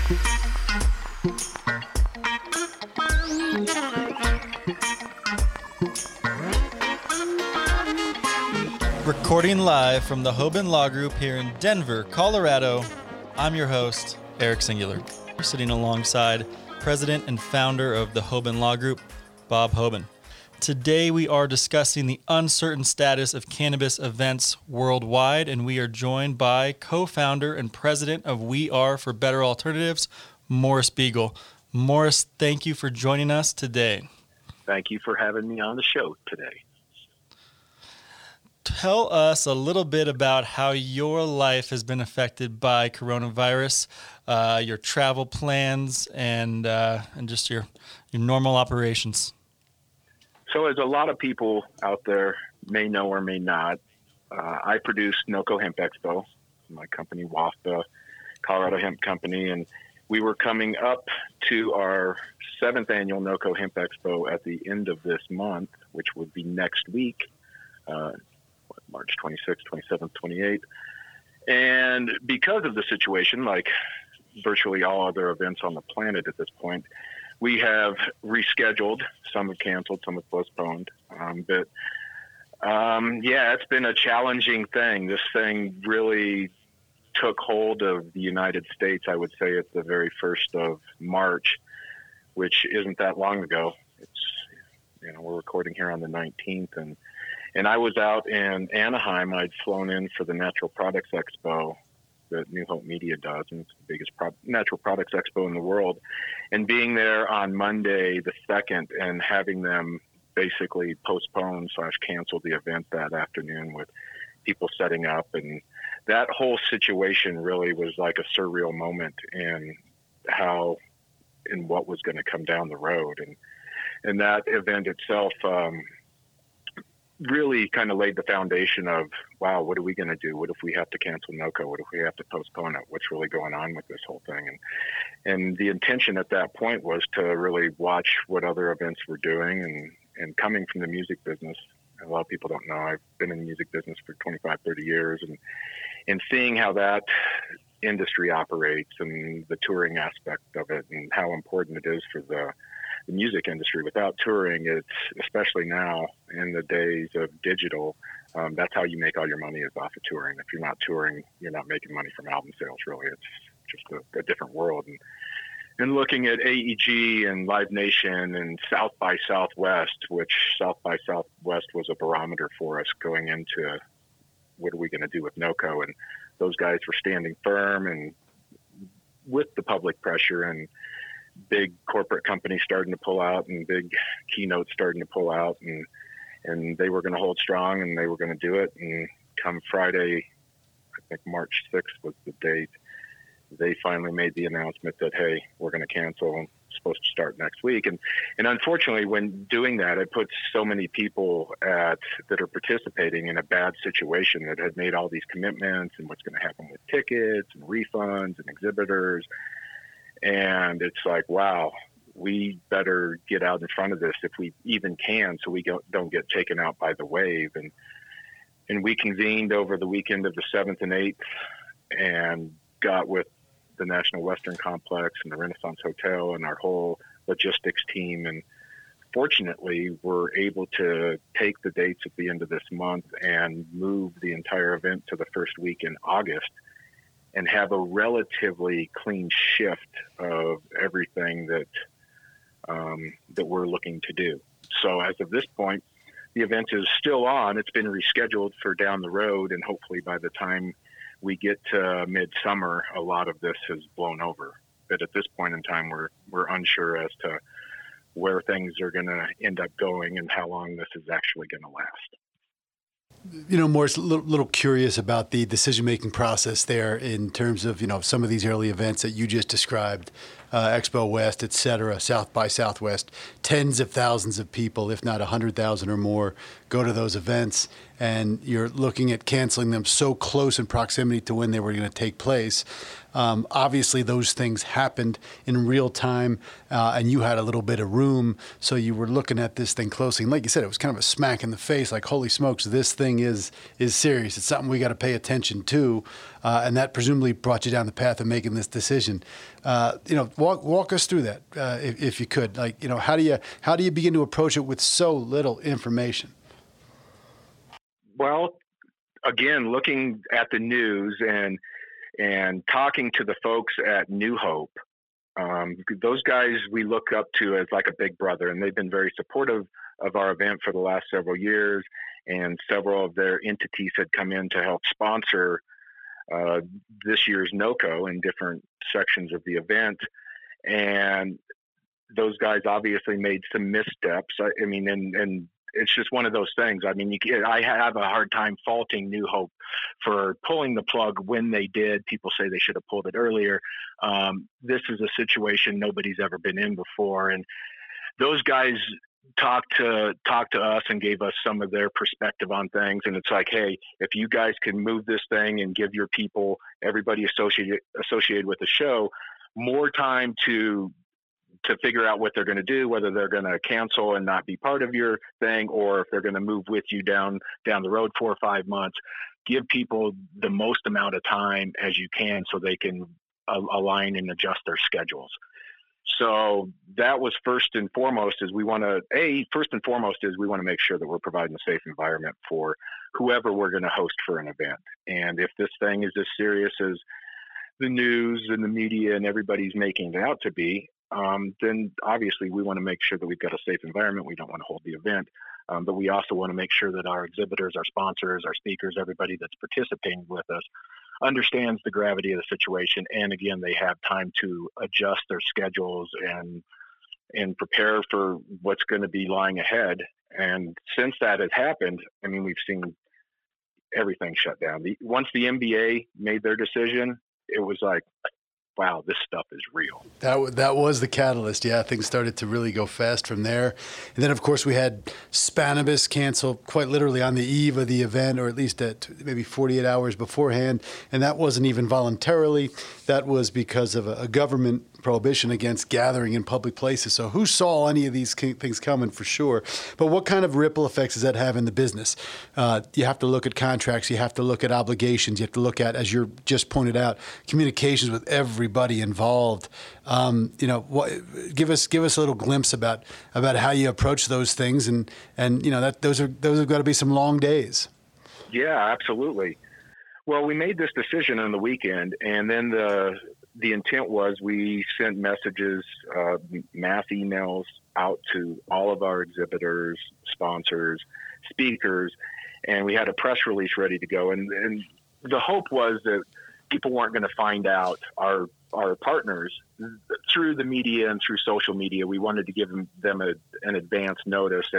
Recording live from the Hoban Law Group here in Denver, Colorado, I'm your host, Eric Singular. We're sitting alongside President and founder of the Hoban Law Group, Bob Hoban. Today we are discussing the uncertain status of cannabis events worldwide, and we are joined by co-founder and president of We Are for Better Alternatives, Morris Beagle. Morris, thank you for joining us today. Thank you for having me on the show today. Tell us a little bit about how your life has been affected by coronavirus, your travel plans, and just your normal operations. So as a lot of people out there may know or may not, I produce NOCO Hemp Expo, my company WAFTA, Colorado Hemp Company, and we were coming up to our 7th annual NOCO Hemp Expo at the end of this month, which would be next week. March 26th, 27th, 28th. And because of the situation, like virtually all other events on the planet at this point, we have rescheduled. Some have canceled, some have postponed. But it's been a challenging thing. This thing really took hold of the United States, I would say, at the very 1st of March, which isn't that long ago. We're recording here on the 19th, and I was out in Anaheim. I'd flown in for the Natural Products Expo that New Hope Media does, and it's the biggest natural products expo in the world. And being there on Monday the 2nd and having them basically postpone / cancel the event that afternoon with people setting up. And that whole situation really was like a surreal moment in how and what was going to come down the road. And that event itself really kind of laid the foundation of, wow, what are we going to do? What if we have to cancel NOCO? What if we have to postpone it? What's really going on with this whole thing? And the intention at that point was to really watch what other events were doing. And coming from the music business, a lot of people don't know, I've been in the music business for 25, 30 years, and seeing how that industry operates and the touring aspect of it and how important it is for the music industry. Without touring, it's, especially now in the days of digital, that's how you make all your money, is off of touring. If you're not touring, you're not making money from album sales, really. It's just a different world. And looking at AEG and Live Nation and South by Southwest, which South by Southwest was a barometer for us going into what are we going to do with NOCO, and those guys were standing firm, and with the public pressure and big corporate companies starting to pull out and big keynotes starting to pull out, and they were going to hold strong and they were going to do it. And come Friday, I think March 6th was the date, they finally made the announcement that, hey, we're going to cancel. It's supposed to start next week. And unfortunately, when doing that, it puts so many people that are participating in a bad situation that had made all these commitments and what's going to happen with tickets and refunds and exhibitors. And it's like, wow, we better get out in front of this if we even can, so we don't get taken out by the wave. And we convened over the weekend of the 7th and 8th and got with the National Western Complex and the Renaissance Hotel and our whole logistics team. And fortunately, we're able to take the dates at the end of this month and move the entire event to the first week in August, and have a relatively clean shift of everything that we're looking to do. So as of this point, the event is still on. It's been rescheduled for down the road, and hopefully by the time we get to midsummer, a lot of this has blown over. But at this point in time, we're unsure as to where things are going to end up going and how long this is actually going to last. Morris, a little curious about the decision-making process there in terms of, some of these early events that you just described. Expo West, et cetera, South by Southwest. Tens of thousands of people, if not 100,000 or more, go to those events, and you're looking at canceling them so close in proximity to when they were going to take place. Obviously, those things happened in real time, and you had a little bit of room, so you were looking at this thing closely. And like you said, it was kind of a smack in the face, like, holy smokes, this thing is serious. It's something we got to pay attention to, and that presumably brought you down the path of making this decision. Walk us through that, if you could. Like, how do you begin to approach it with so little information? Well, again, looking at the news and talking to the folks at New Hope, those guys we look up to as like a big brother, and they've been very supportive of our event for the last several years, and several of their entities had come in to help sponsor this year's NOCO in different sections of the event. And those guys obviously made some missteps. I mean, and it's just one of those things. I mean, I have a hard time faulting New Hope for pulling the plug when they did. People say they should have pulled it earlier. This is a situation nobody's ever been in before. And those guys talked to us and gave us some of their perspective on things. And it's like, hey, if you guys can move this thing and give your people, everybody associated with the show, more time to figure out what they're going to do, whether they're going to cancel and not be part of your thing, or if they're going to move with you down the road 4 or 5 months, give people the most amount of time as you can so they can align and adjust their schedules. So that was first and foremost is we want to make sure that we're providing a safe environment for whoever we're going to host for an event. And if this thing is as serious as the news and the media and everybody's making it out to be, then obviously we want to make sure that we've got a safe environment. We don't want to hold the event, but we also want to make sure that our exhibitors, our sponsors, our speakers, everybody that's participating with us understands the gravity of the situation. And again, they have time to adjust their schedules and prepare for what's going to be lying ahead. And since that has happened, I mean, we've seen everything shut down. Once the NBA made their decision, it was like, wow, this stuff is real. That was the catalyst. Yeah, things started to really go fast from there. And then, of course, we had Spanibus cancel quite literally on the eve of the event, or at least at maybe 48 hours beforehand. And that wasn't even voluntarily. That was because of a government prohibition against gathering in public places. So who saw any of these things coming for sure? But what kind of ripple effects does that have in the business? You have to look at contracts. You have to look at obligations. You have to look at, as you just pointed out, communications with everybody involved. Give us a little glimpse about how you approach those things, and those have got to be some long days. Yeah, absolutely. Well, we made this decision on the weekend, and then the intent was we sent messages, mass emails out to all of our exhibitors, sponsors, speakers, and we had a press release ready to go. And the hope was that people weren't going to find out, our partners, through the media and through social media. We wanted to give them an advance notice,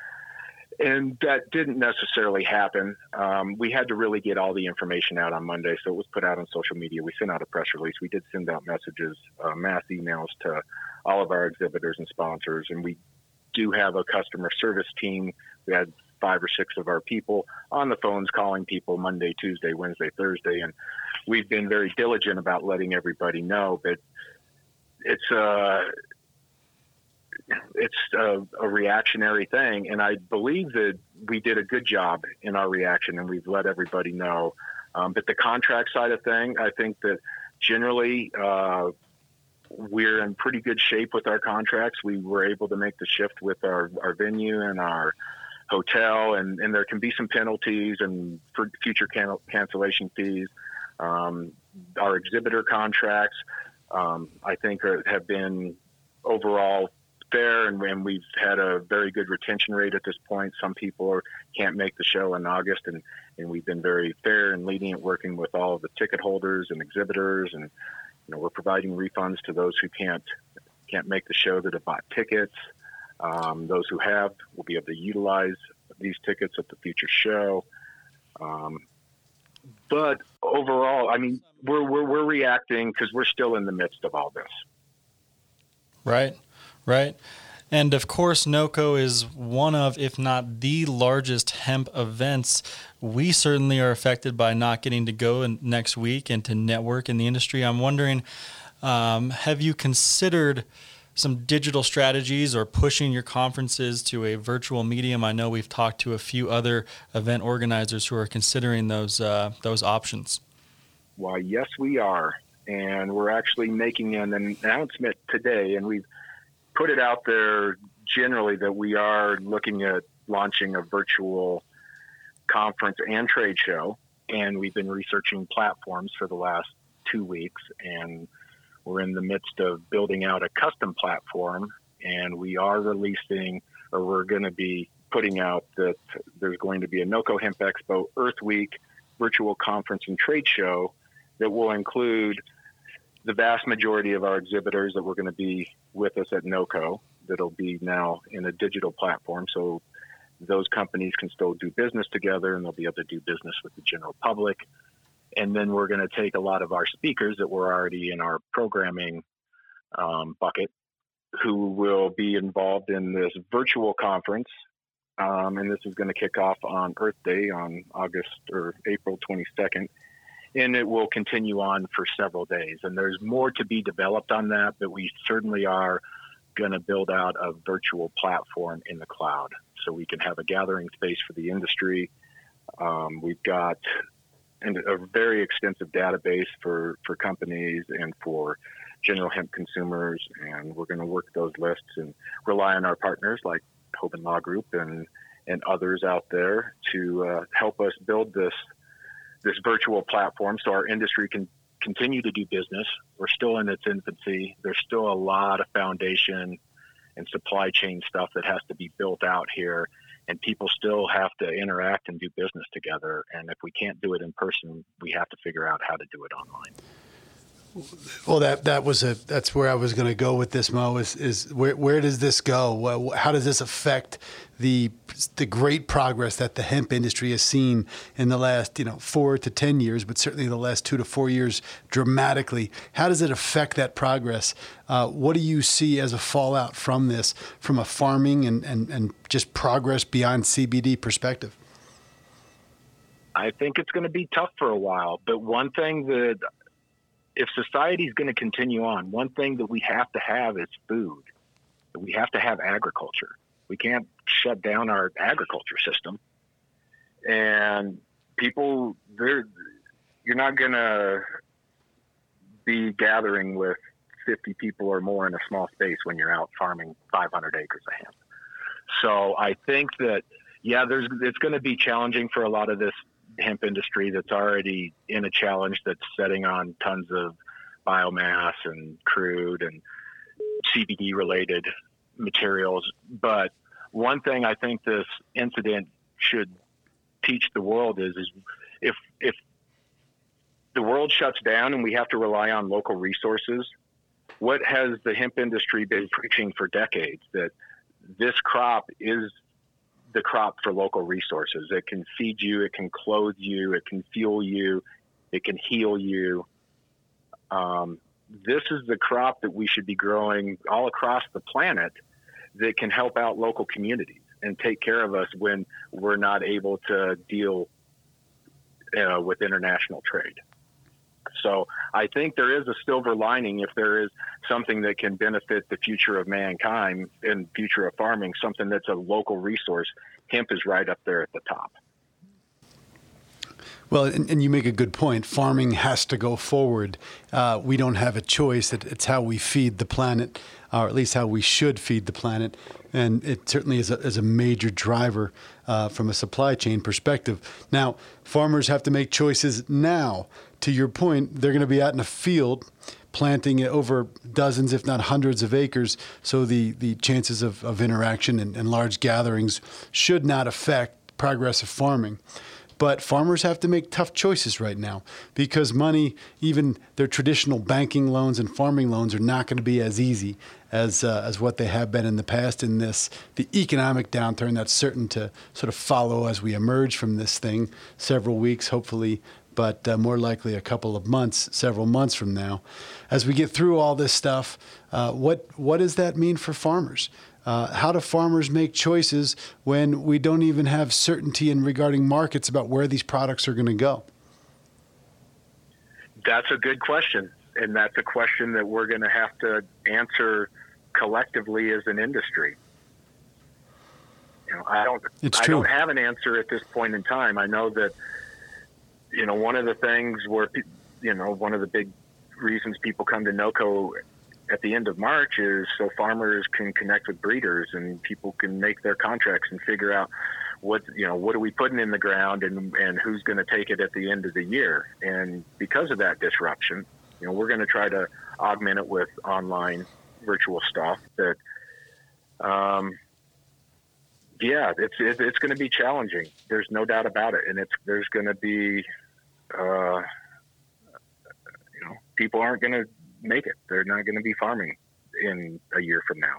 and that didn't necessarily happen. We had to really get all the information out on Monday, so it was put out on social media. We sent out a press release. We did send out messages, mass emails to all of our exhibitors and sponsors, and we do have a customer service team. We had 5 or 6 of our people on the phones calling people Monday, Tuesday, Wednesday, Thursday, and we've been very diligent about letting everybody know. But it's a reactionary thing, and I believe that we did a good job in our reaction, and we've let everybody know. But the contract side of thing, I think that generally we're in pretty good shape with our contracts. We were able to make the shift with our venue and our hotel, and there can be some penalties and for future cancellation fees. Our exhibitor contracts, I think, have been overall fair, and we've had a very good retention rate at this point. Some people can't make the show in August, and we've been very fair and lenient working with all of the ticket holders and exhibitors, and we're providing refunds to those who can't make the show that have bought tickets. Those who have will be able to utilize these tickets at the future show. But overall, I mean, we're reacting because we're still in the midst of all this. Right, right. And of course, NOCO is one of, if not the largest hemp events. We certainly are affected by not getting to go next week and to network in the industry. I'm wondering, have you considered some digital strategies or pushing your conferences to a virtual medium? I know we've talked to a few other event organizers who are considering those options. Why, yes, we are. And we're actually making an announcement today, and we've put it out there generally that we are looking at launching a virtual conference and trade show. And we've been researching platforms for the last 2 weeks, and we're in the midst of building out a custom platform. And we are releasing, or we're going to be putting out that there's going to be a NOCO Hemp Expo Earth Week virtual conference and trade show that will include the vast majority of our exhibitors that were going to be with us at NOCO. That'll be now in a digital platform, so those companies can still do business together, and they'll be able to do business with the general public. And then we're going to take a lot of our speakers that were already in our programming bucket, who will be involved in this virtual conference. And this is going to kick off on Earth Day on April 22nd. And it will continue on for several days. And there's more to be developed on that, but we certainly are going to build out a virtual platform in the cloud so we can have a gathering space for the industry. We've got a very extensive database for companies and for general hemp consumers, and we're going to work those lists and rely on our partners like Hoban Law Group and others out there to help us build this virtual platform so our industry can continue to do business. We're still in its infancy. There's still a lot of foundation and supply chain stuff that has to be built out here, and people still have to interact and do business together. And if we can't do it in person, we have to figure out how to do it online. Well, that's where I was going to go with this, Mo. Is where does this go? How does this affect the great progress that the hemp industry has seen in the last 4 to 10 years, but certainly the last 2 to 4 years dramatically? How does it affect that progress? What do you see as a fallout from this, from a farming and just progress beyond CBD perspective? I think it's going to be tough for a while, but one thing that if society is going to continue on, one thing that we have to have is food. We have to have agriculture. We can't shut down our agriculture system. And people, you're not going to be gathering with 50 people or more in a small space when you're out farming 500 acres of hemp. So I think that, it's going to be challenging for a lot of this hemp industry that's already in a challenge that's setting on tons of biomass and crude and CBD related materials. But one thing I think this incident should teach the world is if the world shuts down and we have to rely on local resources, what has the hemp industry been preaching for decades? That this crop is the crop for local resources. It can feed you, it can clothe you, it can fuel you, it can heal you. This is the crop that we should be growing all across the planet that can help out local communities and take care of us when we're not able to deal with international trade. So I think there is a silver lining if there is something that can benefit the future of mankind and future of farming, something that's a local resource. Hemp is right up there at the top. Well, and you make a good point. Farming has to go forward. We don't have a choice. It's how we feed the planet, or at least how we should feed the planet. And it certainly is a major driver from a supply chain perspective. Now, farmers have to make choices now. To your point, they're going to be out in a field planting over dozens, if not hundreds of acres. So the chances of interaction and large gatherings should not affect progress of farming. But farmers have to make tough choices right now because money, even their traditional banking loans and farming loans, are not going to be as easy as what they have been in the past. In the economic downturn that's certain to sort of follow as we emerge from this thing, several weeks, hopefully but more likely a couple of months, several months from now. As we get through all this stuff, what does that mean for farmers? How do farmers make choices when we don't even have certainty in regarding markets about where these products are going to go? That's a good question. And that's a question that we're going to have to answer collectively as an industry. I don't have an answer at this point in time. I know that, one of the things where, one of the big reasons people come to NOCO at the end of March is so farmers can connect with breeders and people can make their contracts and figure out what are we putting in the ground and who's going to take it at the end of the year. And because of that disruption, we're going to try to augment it with online virtual stuff that, it's going to be challenging. There's no doubt about it. And there's going to be, people aren't going to make it. They're not going to be farming in a year from now.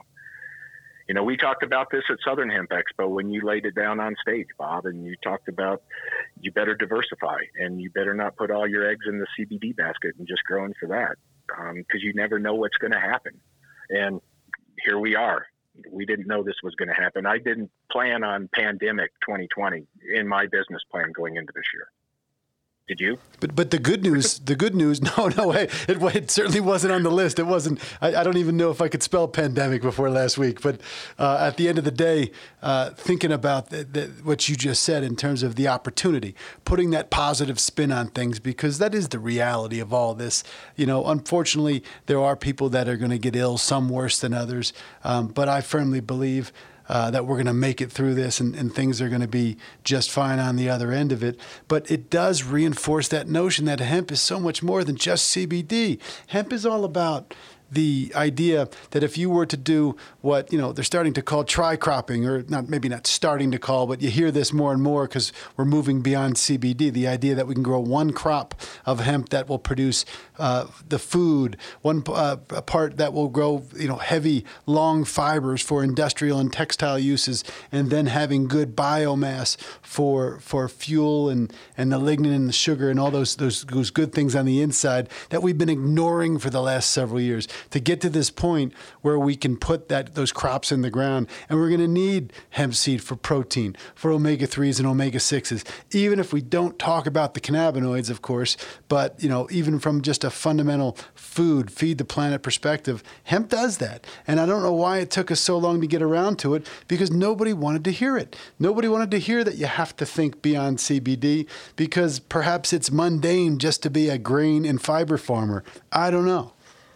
We talked about this at Southern Hemp Expo when you laid it down on stage, Bob, and you talked about you better diversify and you better not put all your eggs in the CBD basket and just growing for that, because you never know what's going to happen. And here we are. We didn't know this was going to happen. I didn't plan on pandemic 2020 in my business plan going into this year. Did you? But the good news, no way. It certainly wasn't on the list. It wasn't. I don't even know if I could spell pandemic before last week. But at the end of the day, thinking about what you just said in terms of the opportunity, putting that positive spin on things, because that is the reality of all this. Unfortunately, there are people that are going to get ill, some worse than others. But I firmly believe that we're going to make it through this and things are going to be just fine on the other end of it. But it does reinforce that notion that hemp is so much more than just CBD. Hemp is all about the idea that if you were to do what, they're starting to call tri-cropping, or maybe not starting to call, but you hear this more and more because we're moving beyond CBD, the idea that we can grow one crop of hemp that will produce the food, one part that will grow, heavy, long fibers for industrial and textile uses, and then having good biomass for fuel and the lignin and the sugar and all those good things on the inside that we've been ignoring for the last several years. To get to this point where we can put those crops in the ground, and we're going to need hemp seed for protein, for omega-3s and omega-6s, even if we don't talk about the cannabinoids, of course, but even from just a fundamental feed the planet perspective, hemp does that. And I don't know why it took us so long to get around to it, because nobody wanted to hear it. Nobody wanted to hear that you have to think beyond CBD, because perhaps it's mundane just to be a grain and fiber farmer. I don't know.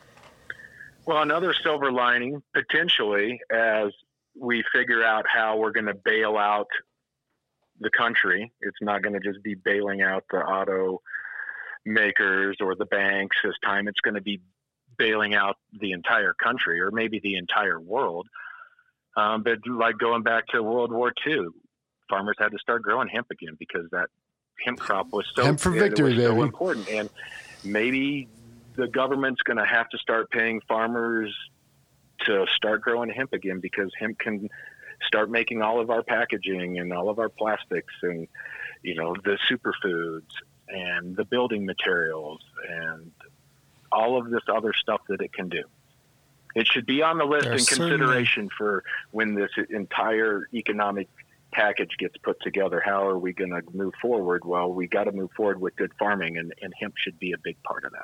Well, another silver lining, potentially, as we figure out how we're going to bail out the country. It's not going to just be bailing out the auto makers or the banks this time. It's going to be bailing out the entire country, or maybe the entire world. But like going back to World War II, farmers had to start growing hemp again because that hemp crop was so, hemp for victory, was so important. And maybe the government's going to have to start paying farmers to start growing hemp again, because hemp can start making all of our packaging and all of our plastics and, the superfoods and the building materials and all of this other stuff that it can do. It should be on the list in consideration for when this entire economic package gets put together. How are we going to move forward? Well, we got to move forward with good farming, and hemp should be a big part of that.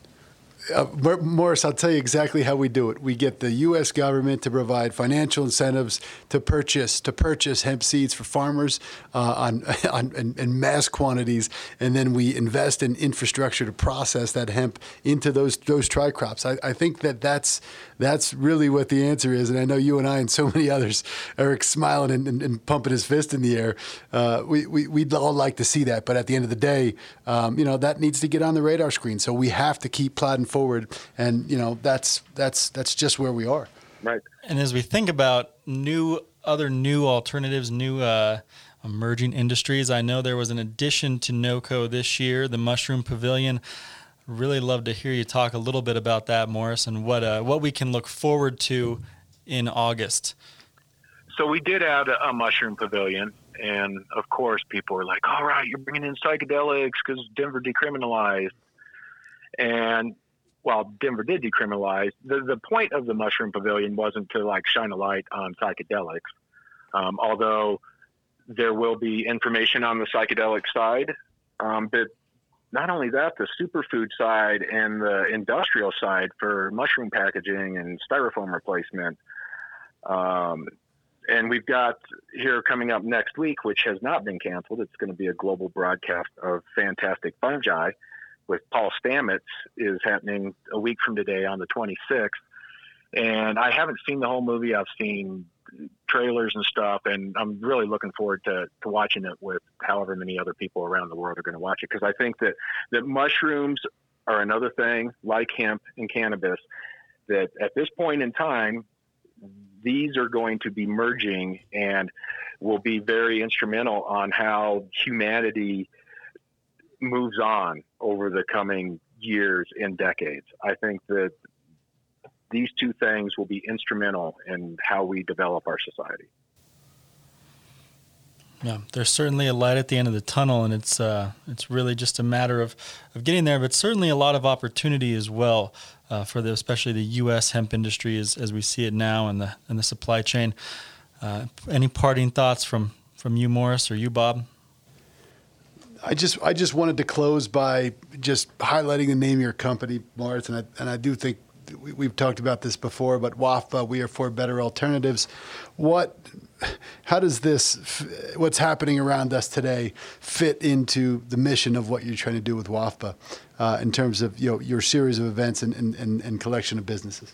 Morris, I'll tell you exactly how we do it. We get the U.S. government to provide financial incentives to purchase hemp seeds for farmers in mass quantities, and then we invest in infrastructure to process that hemp into those tri-crops. I think that's really what the answer is, and I know you and I and so many others, Eric, smiling and pumping his fist in the air. We'd all like to see that, but at the end of the day, that needs to get on the radar screen. So we have to keep plodding forward, and that's just where we are. Right. And as we think about other new alternatives, new emerging industries, I know there was an addition to NOCO this year, the Mushroom Pavilion. Really love to hear you talk a little bit about that, Morris, and what we can look forward to in August. So we did add a Mushroom Pavilion, And of course, people were like, all right, you're bringing in psychedelics because Denver decriminalized. And while Denver did decriminalize, the point of the Mushroom Pavilion wasn't to like shine a light on psychedelics. Although there will be information on the psychedelic side. But not only that, the superfood side and the industrial side for mushroom packaging and styrofoam replacement. And we've got here coming up next week, which has not been canceled. It's going to be a global broadcast of Fantastic Fungi with Paul Stamets, is happening a week from today on the 26th. And I haven't seen the whole movie. I've seen trailers and stuff, and I'm really looking forward to watching it with however many other people around the world are going to watch it, because I think that mushrooms are another thing, like hemp and cannabis, that at this point in time, these are going to be merging and will be very instrumental on how humanity moves on over the coming years and decades. I think that these two things will be instrumental in how we develop our society. Yeah, there's certainly a light at the end of the tunnel, and it's really just a matter of getting there, but certainly a lot of opportunity as well for especially the U.S. hemp industry as we see it now in the supply chain. Any parting thoughts from you, Morris, or you, Bob? I just wanted to close by just highlighting the name of your company, Morris, and I do think we've talked about this before, but WAFBA, We Are For Better Alternatives. How does what's happening around us today fit into the mission of what you're trying to do with WAFBA in terms of your series of events and collection of businesses?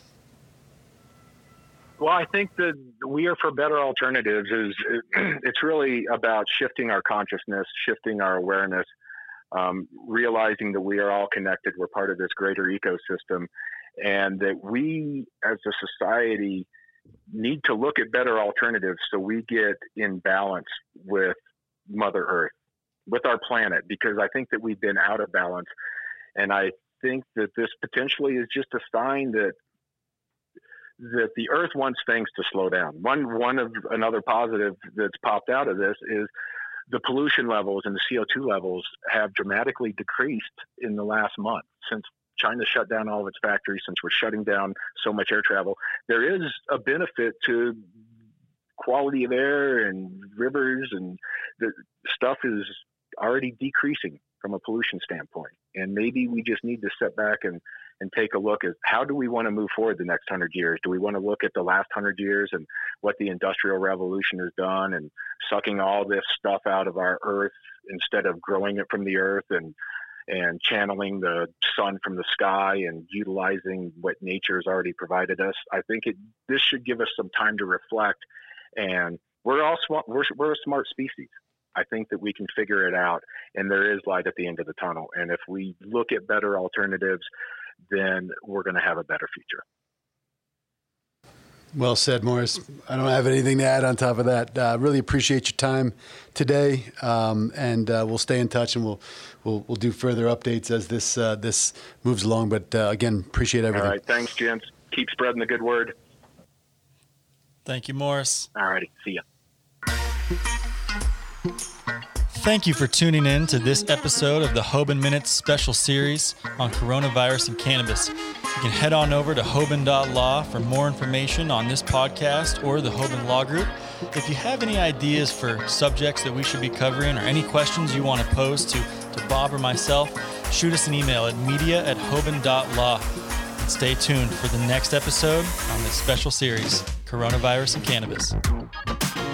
Well, I think that We Are For Better Alternatives it's really about shifting our consciousness, shifting our awareness, realizing that we are all connected. We're part of this greater ecosystem, and that we as a society need to look at better alternatives so we get in balance with Mother Earth, with our planet, because I think that we've been out of balance. And I think that this potentially is just a sign that the Earth wants things to slow down. One of another positive that's popped out of this is the pollution levels and the CO2 levels have dramatically decreased in the last month since China shut down all of its factories, since we're shutting down so much air travel. There is a benefit to quality of air and rivers, and the stuff is already decreasing from a pollution standpoint. And maybe we just need to step back and take a look at how do we want to move forward the next 100 years? Do we want to look at the last 100 years and what the Industrial Revolution has done and sucking all this stuff out of our earth instead of growing it from the earth and channeling the sun from the sky and utilizing what nature has already provided us? I think this should give us some time to reflect, and we're a smart species. I think that we can figure it out, and there is light at the end of the tunnel. And if we look at better alternatives, then we're going to have a better future. Well said, Morris. I don't have anything to add on top of that. Really appreciate your time today, and we'll stay in touch, and we'll do further updates as this moves along. But again, appreciate everything. All right, thanks, gents. Keep spreading the good word. Thank you, Morris. All righty, see ya. Thank you for tuning in to this episode of the Hoban Minutes special series on coronavirus and cannabis. You can head on over to hoban.law for more information on this podcast or the Hoban Law Group. If you have any ideas for subjects that we should be covering or any questions you want to pose to Bob or myself, shoot us an email at media@hoban.law. And stay tuned for the next episode on this special series, Coronavirus and Cannabis.